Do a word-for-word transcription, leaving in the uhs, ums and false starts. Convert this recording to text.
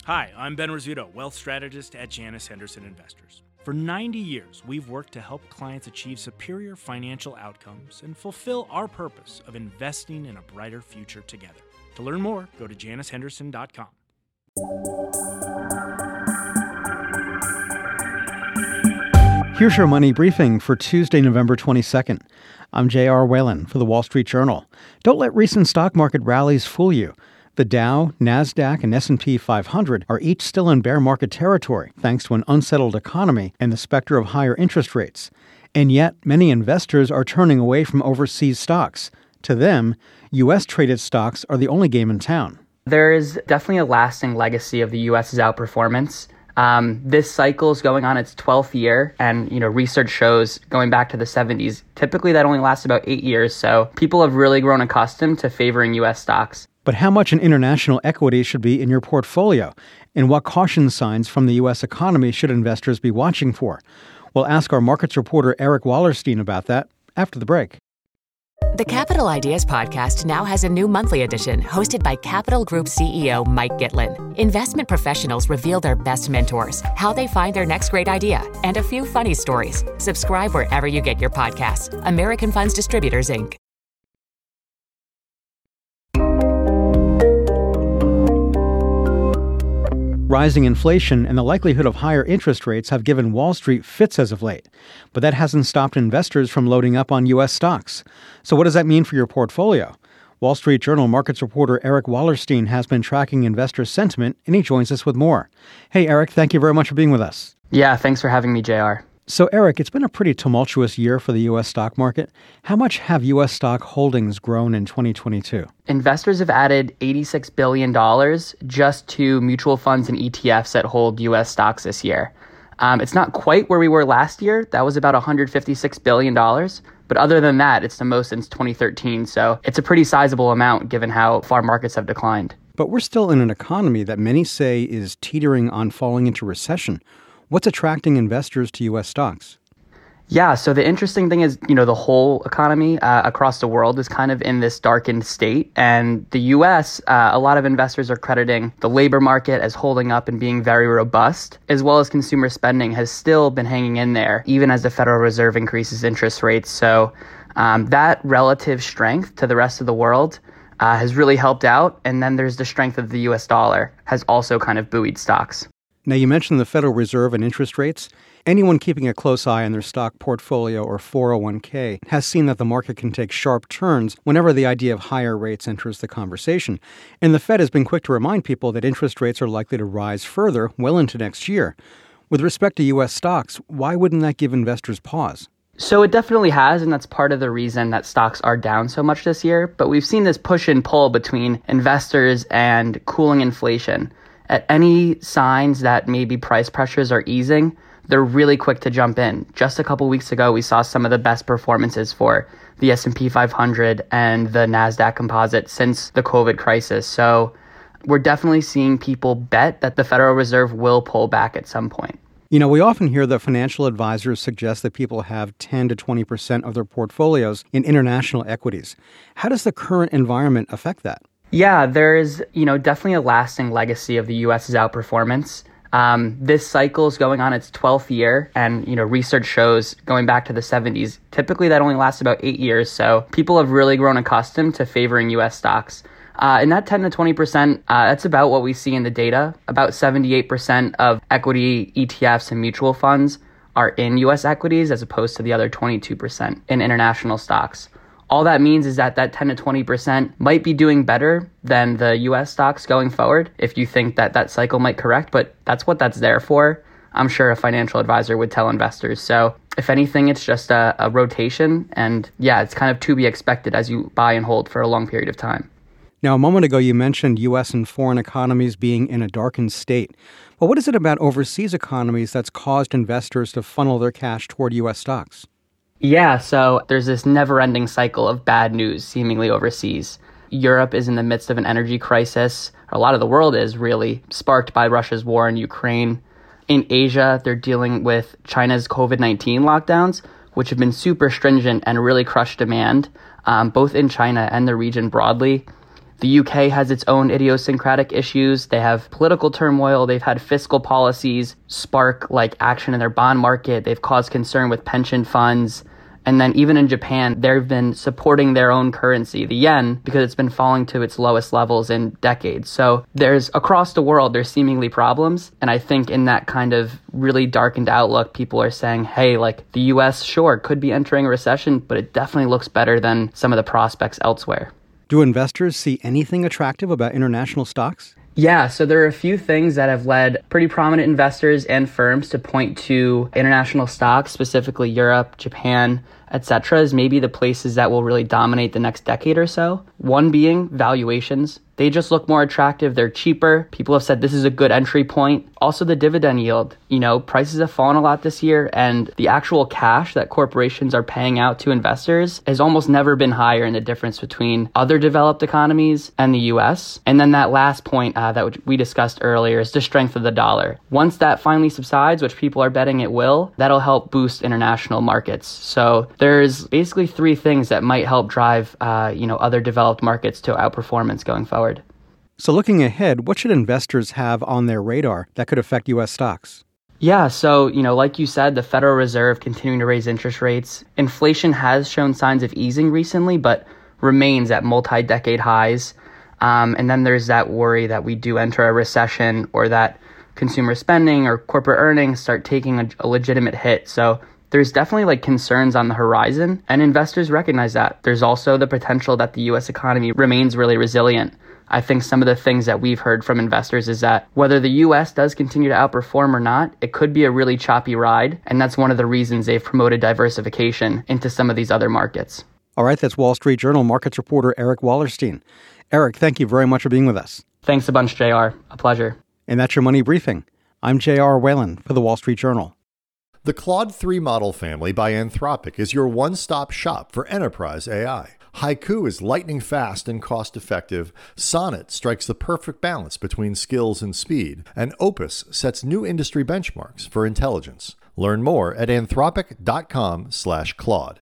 Hi, I'm Ben Rizzuto, wealth strategist at Janus Henderson Investors. For ninety years, we've worked to help clients achieve superior financial outcomes and fulfill our purpose of investing in a brighter future together. To learn more, go to janus henderson dot com. Here's your money briefing for Tuesday, November twenty-second. I'm J R. Whalen for the Wall Street Journal. Don't let recent stock market rallies fool you. The Dow, NASDAQ, and S and P five hundred are each still in bear market territory thanks to an unsettled economy and the specter of higher interest rates. And yet, many investors are turning away from overseas stocks. To them, U S-traded stocks are the only game in town. There is definitely a lasting legacy of the U S's outperformance. Um, this cycle is going on its twelfth year, and you know, research shows going back to the seventies, typically that only lasts about eight years, so people have really grown accustomed to favoring U S stocks. But how much an international equity should be in your portfolio? And what caution signs from the U S economy should investors be watching for? We'll ask our markets reporter Eric Wallerstein about that after the break. The Capital Ideas Podcast now has a new monthly edition hosted by Capital Group C E O Mike Gitlin. Investment professionals reveal their best mentors, how they find their next great idea, and a few funny stories. Subscribe wherever you get your podcasts. American Funds Distributors, Incorporated. Rising inflation and the likelihood of higher interest rates have given Wall Street fits as of late, but that hasn't stopped investors from loading up on U S stocks. So what does that mean for your portfolio? Wall Street Journal markets reporter Eric Wallerstein has been tracking investor sentiment, and he joins us with more. Hey, Eric, thank you very much for being with us. Yeah, thanks for having me, J R. So, Eric, it's been a pretty tumultuous year for the U S stock market. How much have U S stock holdings grown in twenty twenty-two? Investors have added eighty-six billion dollars just to mutual funds and E T Fs that hold U S stocks this year. Um, it's not quite where we were last year. That was about one hundred fifty-six billion dollars. But other than that, it's the most since twenty thirteen. So it's a pretty sizable amount given how far markets have declined. But we're still in an economy that many say is teetering on falling into recession. What's attracting investors to U S stocks? Yeah, so the interesting thing is, you know, the whole economy uh, across the world is kind of in this darkened state. And the U S, uh, a lot of investors are crediting the labor market as holding up and being very robust, as well as consumer spending has still been hanging in there, even as the Federal Reserve increases interest rates. So um, that relative strength to the rest of the world uh, has really helped out. And then there's the strength of the U S dollar has also kind of buoyed stocks. Now, you mentioned the Federal Reserve and interest rates. Anyone keeping a close eye on their stock portfolio or four oh one k has seen that the market can take sharp turns whenever the idea of higher rates enters the conversation. And the Fed has been quick to remind people that interest rates are likely to rise further well into next year. With respect to U S stocks, why wouldn't that give investors pause? So it definitely has, and that's part of the reason that stocks are down so much this year. But we've seen this push and pull between investors and cooling inflation. At any signs that maybe price pressures are easing, they're really quick to jump in. Just a couple weeks ago, we saw some of the best performances for the S and P five hundred and the NASDAQ composite since the COVID crisis. So we're definitely seeing people bet that the Federal Reserve will pull back at some point. You know, we often hear that financial advisors suggest that people have ten to twenty percent of their portfolios in international equities. How does the current environment affect that? Yeah, there is, you know, definitely a lasting legacy of the U S's outperformance. Um, this cycle is going on its twelfth year, and, you know, research shows going back to the seventies, typically that only lasts about eight years. So people have really grown accustomed to favoring U S stocks. Uh, and that ten to twenty percent, uh, that's about what we see in the data. About seventy-eight percent of equity E T Fs and mutual funds are in U S equities as opposed to the other twenty-two percent in international stocks. All that means is that that ten to twenty percent might be doing better than the U S stocks going forward if you think that that cycle might correct, but that's what that's there for. I'm sure a financial advisor would tell investors. So if anything, it's just a, a rotation, and yeah, it's kind of to be expected as you buy and hold for a long period of time. Now, a moment ago, you mentioned U S and foreign economies being in a darkened state. But what is it about overseas economies that's caused investors to funnel their cash toward U S stocks? Yeah, so there's this never-ending cycle of bad news seemingly overseas. Europe is in the midst of an energy crisis. A lot of the world is really sparked by Russia's war in Ukraine. In Asia, they're dealing with China's covid nineteen lockdowns, which have been super stringent and really crushed demand, um, both in China and the region broadly. The U K has its own idiosyncratic issues. They have political turmoil. They've had fiscal policies spark like action in their bond market. They've caused concern with pension funds. And then even in Japan, they've been supporting their own currency, the yen, because it's been falling to its lowest levels in decades. So there's, across the world, there's seemingly problems. And I think in that kind of really darkened outlook, people are saying, hey, like the U S, sure, could be entering a recession, but it definitely looks better than some of the prospects elsewhere. Do investors see anything attractive about international stocks? Yeah, so there are a few things that have led pretty prominent investors and firms to point to international stocks, specifically Europe, Japan, et cetera, as maybe the places that will really dominate the next decade or so. One being valuations. They just look more attractive. They're cheaper. People have said this is a good entry point. Also, the dividend yield. You know, prices have fallen a lot this year, and the actual cash that corporations are paying out to investors has almost never been higher in the difference between other developed economies and the U S. And then that last point uh, that we discussed earlier is the strength of the dollar. Once that finally subsides, which people are betting it will, that'll help boost international markets. So there's basically three things that might help drive, uh, you know, other developed markets to outperformance going forward. So looking ahead, what should investors have on their radar that could affect U S stocks? Yeah, so, you know, like you said, the Federal Reserve continuing to raise interest rates. Inflation has shown signs of easing recently, but remains at multi-decade highs. Um, and then there's that worry that we do enter a recession or that consumer spending or corporate earnings start taking a, a legitimate hit. So there's definitely like concerns on the horizon, and investors recognize that. There's also the potential that the U S economy remains really resilient. I think some of the things that we've heard from investors is that whether the U S does continue to outperform or not, it could be a really choppy ride. And that's one of the reasons they've promoted diversification into some of these other markets. All right, that's Wall Street Journal markets reporter Eric Wallerstein. Eric, thank you very much for being with us. Thanks a bunch, J R. A pleasure. And that's your Money Briefing. I'm J R Whalen for the Wall Street Journal. The Claude three model family by Anthropic is your one-stop shop for enterprise A I. Haiku is lightning fast and cost-effective. Sonnet strikes the perfect balance between skills and speed. And Opus sets new industry benchmarks for intelligence. Learn more at anthropic dot com slash Claude.